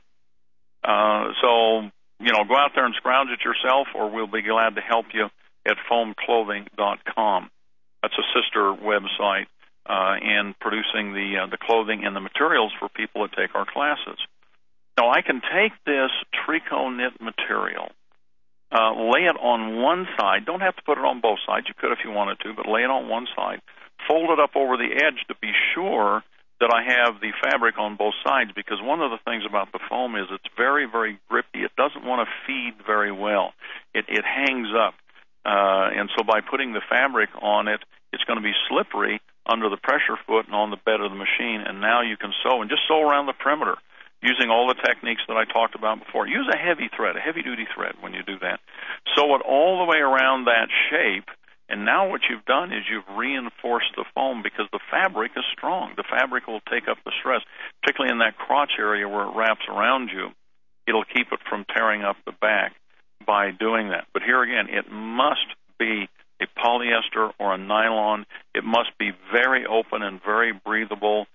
So, go out there and scrounge it yourself, or we'll be glad to help you at foamclothing.com. That's a sister website in producing the clothing and the materials for people that take our classes. Now, I can take this Trico knit material, lay it on one side. Don't have to put it on both sides. You could if you wanted to, but lay it on one side. Fold it up over the edge to be sure that I have the fabric on both sides, because one of the things about the foam is it's very, very grippy. It doesn't want to feed very well. It hangs up. And so by putting the fabric on it, it's going to be slippery under the pressure foot and on the bed of the machine. And now you can sew, and just sew around the perimeter using all the techniques that I talked about before. Use a heavy thread, a heavy-duty thread when you do that. Sew it all the way around that shape. And now what you've done is you've reinforced the foam, because the fabric is strong. The fabric will take up the stress, particularly in that crotch area where it wraps around you. It'll keep it from tearing up the back by doing that. But here again, it must be a polyester or a nylon. It must be very open and very breathable.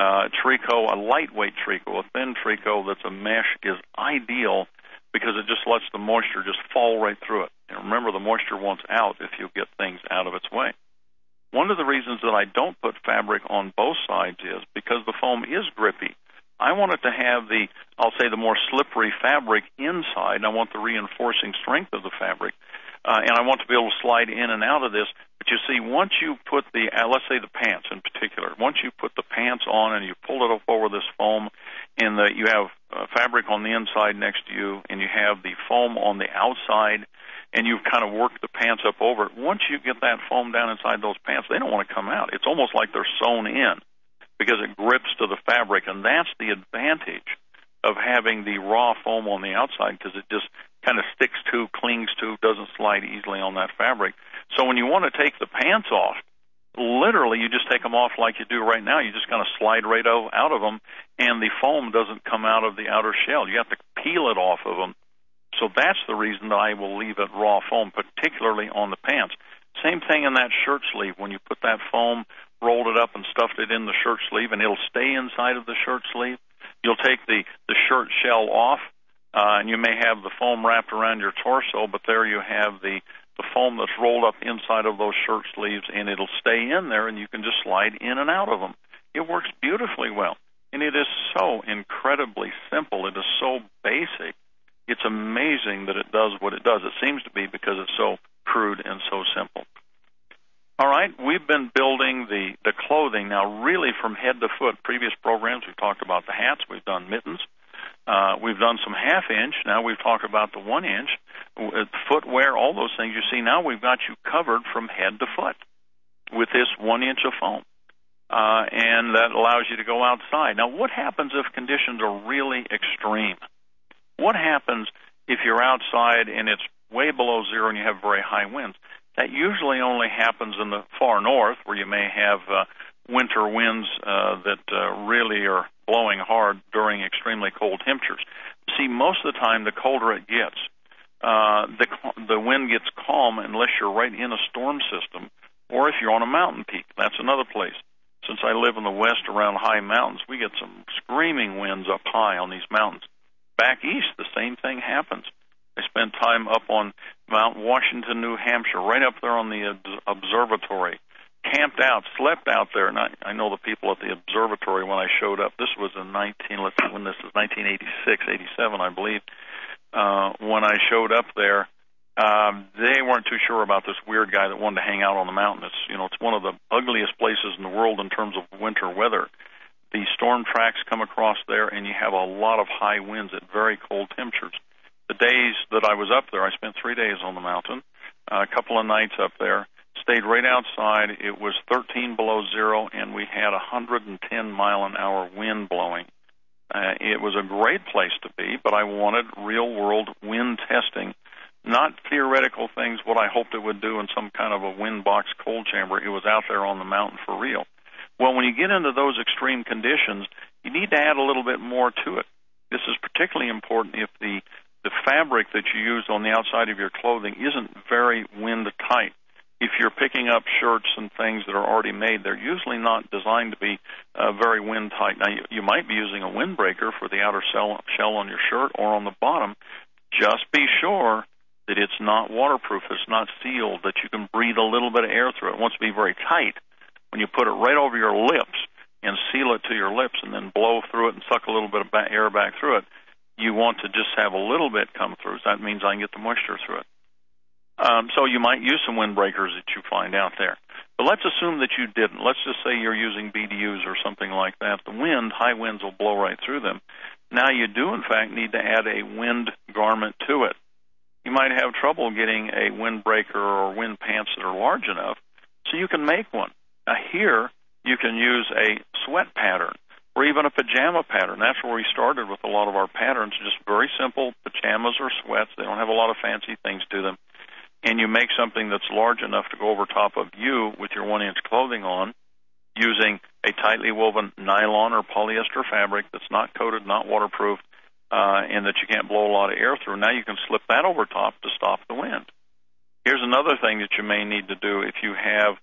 Trico, a lightweight Trico, a thin Trico that's a mesh, is ideal because it just lets the moisture just fall right through it. And remember, the moisture wants out if you get things out of its way. One of the reasons that I don't put fabric on both sides is because the foam is grippy. I want it to have the more slippery fabric inside, and I want the reinforcing strength of the fabric. And I want to be able to slide in and out of this. But you see, once you put let's say the pants in particular, once you put the pants on and you pull it up over this foam, and you have fabric on the inside next to you, and you have the foam on the outside, and you've kind of worked the pants up over it, once you get that foam down inside those pants, they don't want to come out. It's almost like they're sewn in because it grips to the fabric, and that's the advantage of having the raw foam on the outside, because it just kind of sticks to, clings to, doesn't slide easily on that fabric. So when you want to take the pants off, literally you just take them off like you do right now. You just kind of slide right out of them, and the foam doesn't come out of the outer shell. You have to peel it off of them. So that's the reason that I will leave it raw foam, particularly on the pants. Same thing in that shirt sleeve. When you put that foam, rolled it up and stuffed it in the shirt sleeve, and it'll stay inside of the shirt sleeve. You'll take the shirt shell off, and you may have the foam wrapped around your torso, but there you have the foam that's rolled up inside of those shirt sleeves, and it'll stay in there, and you can just slide in and out of them. It works beautifully well, and it is so incredibly simple. It is so basic. It's amazing that it does what it does. It seems to be because it's so crude and so simple. All right, we've been building the clothing now really from head to foot. Previous programs, we've talked about the hats. We've done mittens. We've done some half-inch. Now we've talked about the 1-inch, footwear, all those things. You see, now we've got you covered from head to foot with this 1 inch of foam. And that allows you to go outside. Now, what happens if conditions are really extreme? What happens if you're outside and it's way below zero and you have very high winds? That usually only happens in the far north, where you may have winter winds that really are blowing hard during extremely cold temperatures. See, most of the time, the colder it gets, the wind gets calm unless you're right in a storm system, or if you're on a mountain peak. That's another place. Since I live in the west around high mountains, we get some screaming winds up high on these mountains. Back east, the same thing happens. I spent time up on Mount Washington, New Hampshire, right up there on the observatory, camped out, slept out there. And I know the people at the observatory when I showed up. This was in 1986, 87, I believe. When I showed up there, they weren't too sure about this weird guy that wanted to hang out on the mountain. It's one of the ugliest places in the world in terms of winter weather. The storm tracks come across there, and you have a lot of high winds at very cold temperatures. The days that I was up there, I spent 3 days on the mountain, a couple of nights up there, Stayed right outside. It was 13 below zero, and we had 110-mile-an-hour wind blowing. It was a great place to be, but I wanted real-world wind testing, not theoretical things, what I hoped it would do in some kind of a wind box cold chamber. It was out there on the mountain for real. Well, when you get into those extreme conditions, you need to add a little bit more to it. This is particularly important if the fabric that you use on the outside of your clothing isn't very wind tight. If you're picking up shirts and things that are already made, they're usually not designed to be very wind tight. Now, you might be using a windbreaker for the outer shell on your shirt or on the bottom. Just be sure that it's not waterproof, it's not sealed, that you can breathe a little bit of air through it. It wants to be very tight. When you put it right over your lips and seal it to your lips and then blow through it and suck a little bit of air back through it, you want to just have a little bit come through. So that means I can get the moisture through it. So you might use some windbreakers that you find out there. But let's assume that you didn't. Let's just say you're using BDUs or something like that. The wind, high winds will blow right through them. Now you do, in fact, need to add a wind garment to it. You might have trouble getting a windbreaker or wind pants that are large enough, so you can make one. Now here, you can use a sweat pattern or even a pajama pattern. That's where we started with a lot of our patterns, just very simple pajamas or sweats. They don't have a lot of fancy things to them. And you make something that's large enough to go over top of you with your 1-inch clothing on using a tightly woven nylon or polyester fabric that's not coated, not waterproof, and that you can't blow a lot of air through. Now you can slip that over top to stop the wind. Here's another thing that you may need to do if you have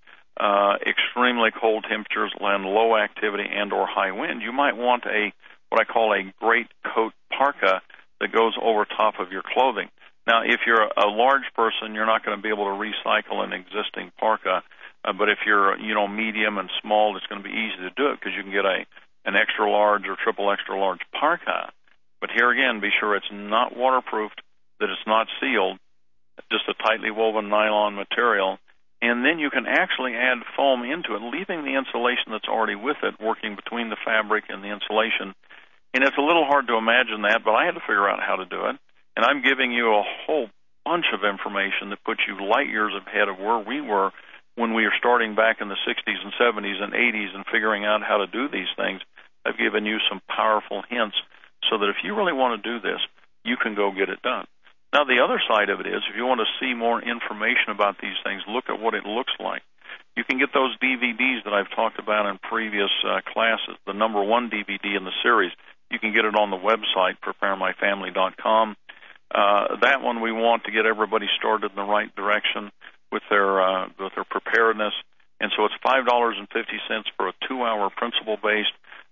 extremely cold temperatures and low activity and or high wind. You might want what I call a great coat parka that goes over top of your clothing. Now, if you're a large person, you're not going to be able to recycle an existing parka. But if you're, medium and small, it's going to be easy to do it because you can get an extra large or triple extra large parka. But here again, be sure it's not waterproofed, that it's not sealed, just a tightly woven nylon material. And then you can actually add foam into it, leaving the insulation that's already with it, working between the fabric and the insulation. And it's a little hard to imagine that, but I had to figure out how to do it. And I'm giving you a whole bunch of information that puts you light years ahead of where we were when we were starting back in the 60s and 70s and 80s and figuring out how to do these things. I've given you some powerful hints so that if you really want to do this, you can go get it done. Now, the other side of it is, if you want to see more information about these things, look at what it looks like. You can get those DVDs that I've talked about in previous classes, the number 1 DVD in the series. You can get it on the website, preparemyfamily.com. That one we want to get everybody started in the right direction with their preparedness. And so it's $5.50 for a 2-hour principle-based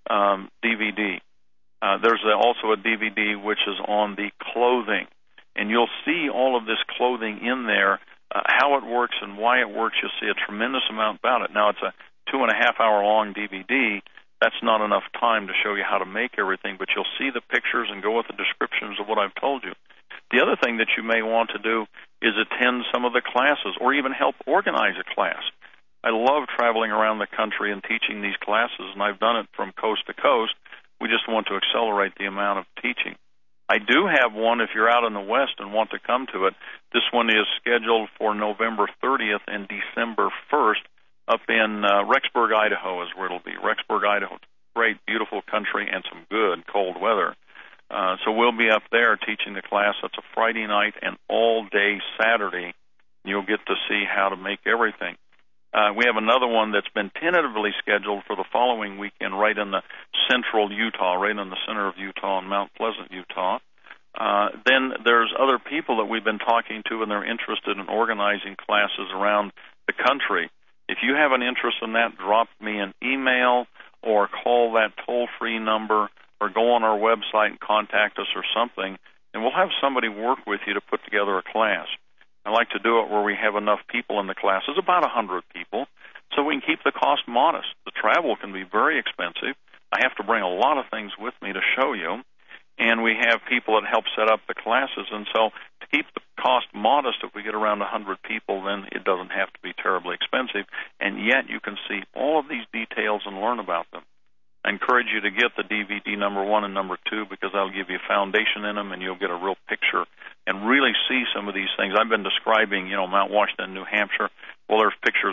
DVD. There's also a DVD which is on the clothing. And you'll see all of this clothing in there, how it works and why it works. You'll see a tremendous amount about it. Now, it's a 2.5-hour-long DVD. That's not enough time to show you how to make everything, but you'll see the pictures and go with the descriptions of what I've told you. The other thing that you may want to do is attend some of the classes or even help organize a class. I love traveling around the country and teaching these classes, and I've done it from coast to coast. We just want to accelerate the amount of teaching. I do have one if you're out in the West and want to come to it. This one is scheduled for November 30th and December 1st up in Rexburg, Idaho is where it'll be. Rexburg, Idaho, great, beautiful country and some good cold weather. So we'll be up there teaching the class. That's a Friday night and all-day Saturday. You'll get to see how to make everything. We have another one that's been tentatively scheduled for the following weekend right in the central Utah, right in the center of Utah in Mount Pleasant, Utah. Then there's other people that we've been talking to, and they're interested in organizing classes around the country. If you have an interest in that, drop me an email or call that toll-free number or go on our website and contact us or something, and we'll have somebody work with you to put together a class. I like to do it where we have enough people in the classes, about 100 people, so we can keep the cost modest. The travel can be very expensive. I have to bring a lot of things with me to show you, and we have people that help set up the classes. And so to keep the cost modest, if we get around 100 people, then it doesn't have to be terribly expensive, and yet you can see all of these details and learn about them. I encourage you to get the DVD number 1 and number 2 because that'll give you a foundation in them, and you'll get a real picture and really see some of these things. I've been describing, Mount Washington, New Hampshire. Well, there's pictures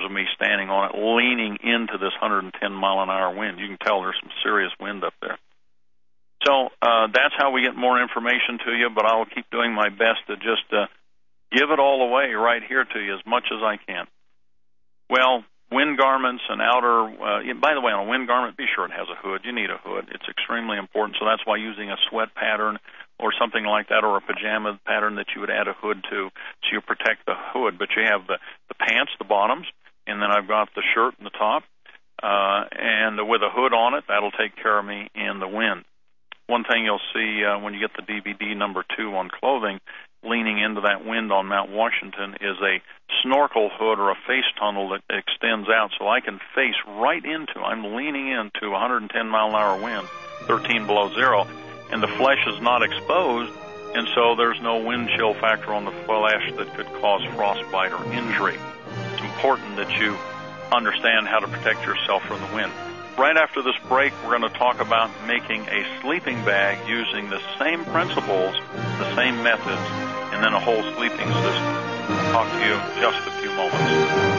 pictures of me standing on it, leaning into this 110-mile-an-hour wind. You can tell there's some serious wind up there. So that's how we get more information to you, but I will keep doing my best to just give it all away right here to you as much as I can. Well, wind garments and outer, by the way, on a wind garment, be sure it has a hood. You need a hood. It's extremely important, so that's why using a sweat pattern or something like that, or a pajama pattern that you would add a hood to, so you protect the hood. But you have the pants, the bottoms, and then I've got the shirt and the top, and with a hood on it, that'll take care of me in the wind. One thing you'll see when you get the DVD number 2 on clothing, leaning into that wind on Mount Washington, is a snorkel hood or a face tunnel that extends out so I can face right into, I'm leaning into 110-mile-an-hour wind, 13 below zero, and the flesh is not exposed, and so there's no wind chill factor on the flesh that could cause frostbite or injury. It's important that you understand how to protect yourself from the wind. Right after this break, we're going to talk about making a sleeping bag using the same principles, the same methods, and then a whole sleeping system. I'll talk to you in just a few moments.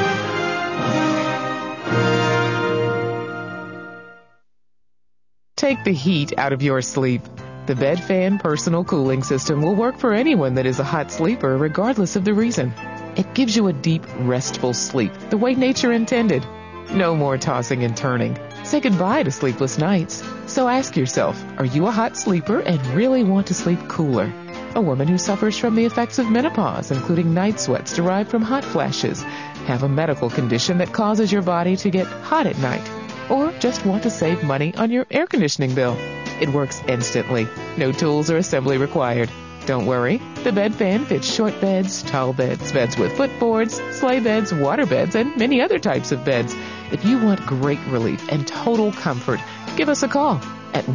Take the heat out of your sleep. The Bed Fan Personal Cooling System will work for anyone that is a hot sleeper, regardless of the reason. It gives you a deep, restful sleep, the way nature intended. No more tossing and turning. Say goodbye to sleepless nights. So ask yourself, are you a hot sleeper and really want to sleep cooler? A woman who suffers from the effects of menopause, including night sweats derived from hot flashes, have a medical condition that causes your body to get hot at night, or just want to save money on your air conditioning bill. It works instantly. No tools or assembly required. Don't worry, the Bed Fan fits short beds, tall beds, beds with footboards, sleigh beds, water beds, and many other types of beds. If you want great relief and total comfort, give us a call at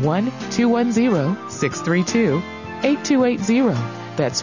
1-210-632-8280. That's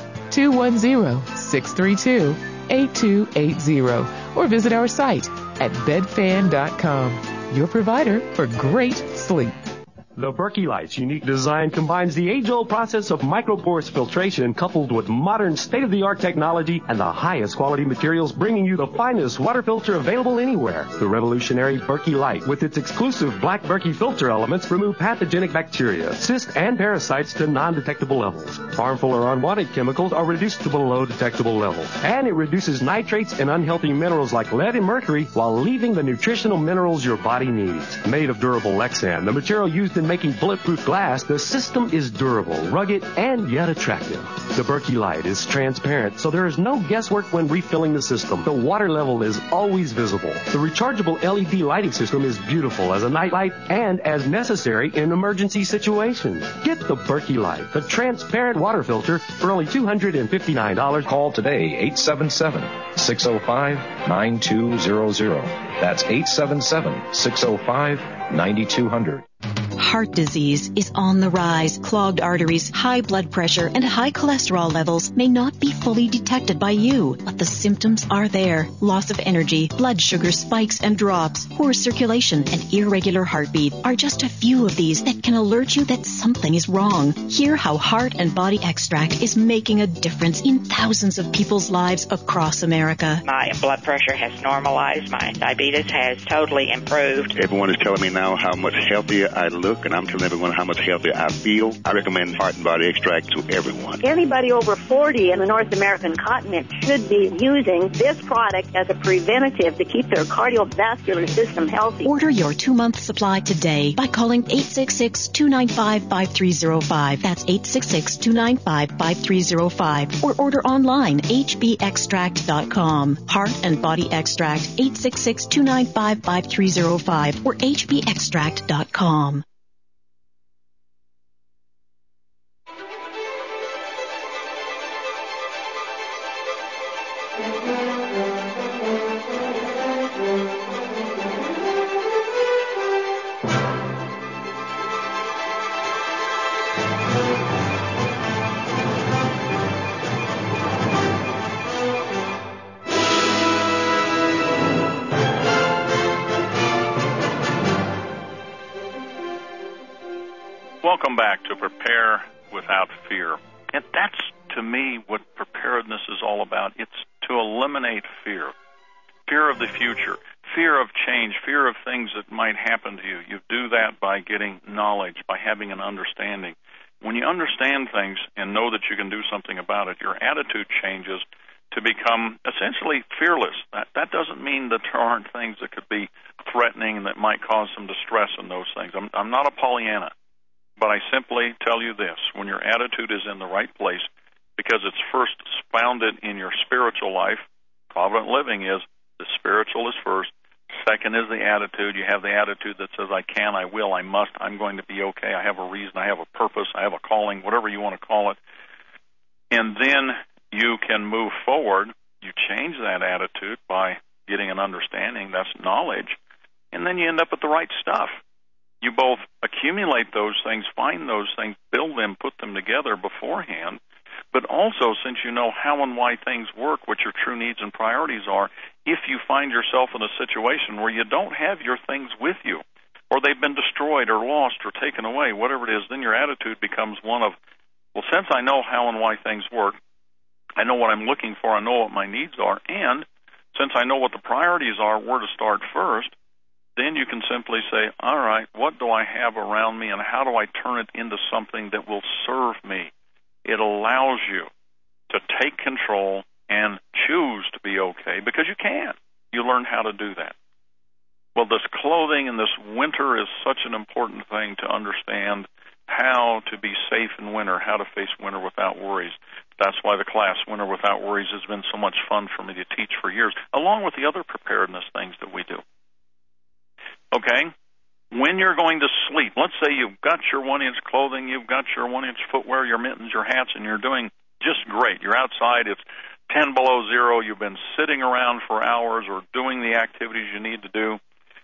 1-210-632-8280. Or visit our site at bedfan.com. Your provider for great sleep. The Berkey Light's unique design combines the age-old process of microporous filtration coupled with modern state-of-the-art technology and the highest quality materials, bringing you the finest water filter available anywhere. The revolutionary Berkey Light, with its exclusive black Berkey filter elements, remove pathogenic bacteria, cysts, and parasites to non-detectable levels. Harmful or unwanted chemicals are reduced to below detectable levels. And it reduces nitrates and unhealthy minerals like lead and mercury while leaving the nutritional minerals your body needs. Made of durable Lexan, the material used in making bulletproof glass, the system is durable, rugged, and yet attractive. The Berkey Light is transparent, so there is no guesswork when refilling the system. The water level is always visible. The rechargeable LED lighting system is beautiful as a nightlight and as necessary in emergency situations. Get the Berkey Light, the transparent water filter, for only $259. Call today, 877-605-9200. That's 877-605-9200. Heart disease is on the rise. Clogged arteries, high blood pressure, and high cholesterol levels may not be fully detected by you, but the symptoms are there. Loss of energy, blood sugar spikes and drops, poor circulation, and irregular heartbeat are just a few of these that can alert you that something is wrong. Hear how Heart and Body Extract is making a difference in thousands of people's lives across America. My blood pressure has normalized. My diabetes has totally improved. Everyone is telling me now how much healthier I look, and I'm telling everyone how much healthier I feel. I recommend Heart and Body Extract to everyone. Anybody over 40 in the North American continent should be using this product as a preventative to keep their cardiovascular system healthy. Order your 2-month supply today by calling 866-295-5305. That's 866-295-5305. Or order online, hbextract.com. Heart and Body Extract, 866-295-5305 or hbextract.com. Welcome back to Prepare Without Fear. And that's, to me, what preparedness is all about. It's to eliminate fear. fear of the future, fear of change, fear of things that might happen to you. You do that by getting knowledge, by having an understanding. When you understand things and know that you can do something about it, your attitude changes to become essentially fearless. That doesn't mean that there aren't things that could be threatening and that might cause some distress in those things. I'm not a Pollyanna, but I simply tell you this. When your attitude is in the right place, because it's first founded in your spiritual life, Provident Living is the spiritual is first. Second is the attitude. You have the attitude that says, I can, I will, I must, I'm going to be okay, I have a reason, I have a purpose, I have a calling, whatever you want to call it. And then you can move forward. You change that attitude by getting an understanding, that's knowledge, and then you end up with the right stuff. You both accumulate those things, find those things, build them, put them together beforehand, but also, since you know how and why things work, what your true needs and priorities are, if you find yourself in a situation where you don't have your things with you, or they've been destroyed or lost or taken away, whatever it is, then your attitude becomes one of, well, since I know how and why things work, I know what I'm looking for, I know what my needs are, and since I know what the priorities are, where to start first, then you can simply say, all right, what do I have around me, and how do I turn it into something that will serve me? It allows you to take control and choose to be okay, because you can. You learn how to do that. Well, this clothing and this winter is such an important thing to understand how to be safe in winter, how to face winter without worries. That's why the class, Winter Without Worries, has been so much fun for me to teach for years, along with the other preparedness things that we do. Okay? When you're going to sleep, let's say you've got your 1-inch clothing, you've got your 1-inch footwear, your mittens, your hats, and you're doing just great. You're outside, it's 10 below zero, you've been sitting around for hours or doing the activities you need to do,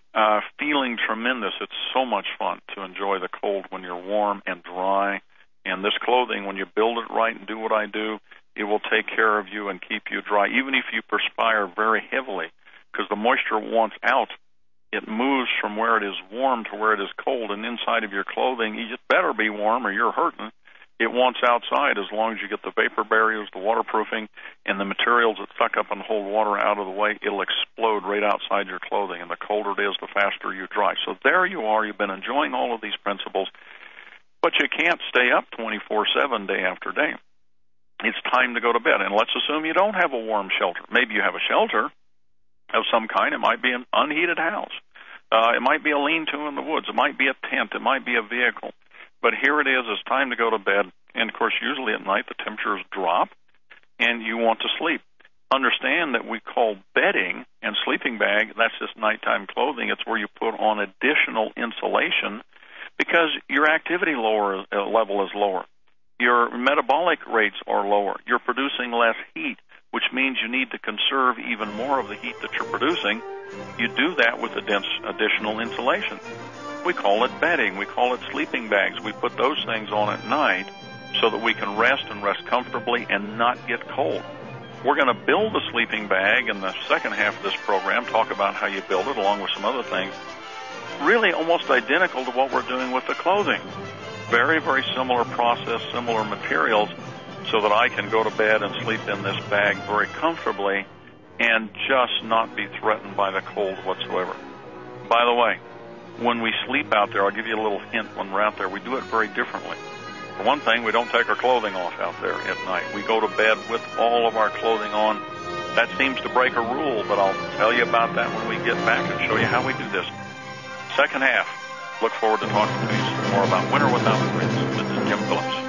feeling tremendous. It's so much fun to enjoy the cold when you're warm and dry. And this clothing, when you build it right and do what I do, it will take care of you and keep you dry, even if you perspire very heavily, because the moisture wants out. It moves from where it is warm to where it is cold, and inside of your clothing, you better be warm or you're hurting. It wants outside as long as you get the vapor barriers, the waterproofing, and the materials that suck up and hold water out of the way. It'll explode right outside your clothing, and the colder it is, the faster you dry. So there you are. You've been enjoying all of these principles, but you can't stay up 24/7 day after day. It's time to go to bed, and let's assume you don't have a warm shelter. Maybe you have a shelter of some kind. It might be an unheated house. It might be a lean-to in the woods. It might be a tent. It might be a vehicle. But here it is. It's time to go to bed. And, of course, usually at night the temperatures drop and you want to sleep. Understand that we call bedding and sleeping bag, that's just nighttime clothing. It's where you put on additional insulation because your activity level is lower. Your metabolic rates are lower. You're producing less heat, which means you need to conserve even more of the heat that you're producing. You do that with additional insulation. We call it bedding. We call it sleeping bags. We put those things on at night so that we can rest and rest comfortably and not get cold. We're going to build a sleeping bag in the second half of this program, talk about how you build it along with some other things, really almost identical to what we're doing with the clothing. Very, very similar process, similar materials, so that I can go to bed and sleep in this bag very comfortably and just not be threatened by the cold whatsoever. By the way, when we sleep out there, I'll give you a little hint when we're out there, we do it very differently. For one thing, we don't take our clothing off out there at night. We go to bed with all of our clothing on. That seems to break a rule, but I'll tell you about that when we get back and show you how we do this. Second half, look forward to talking to you some more about Winter Without Worries. This is Jim Phillips.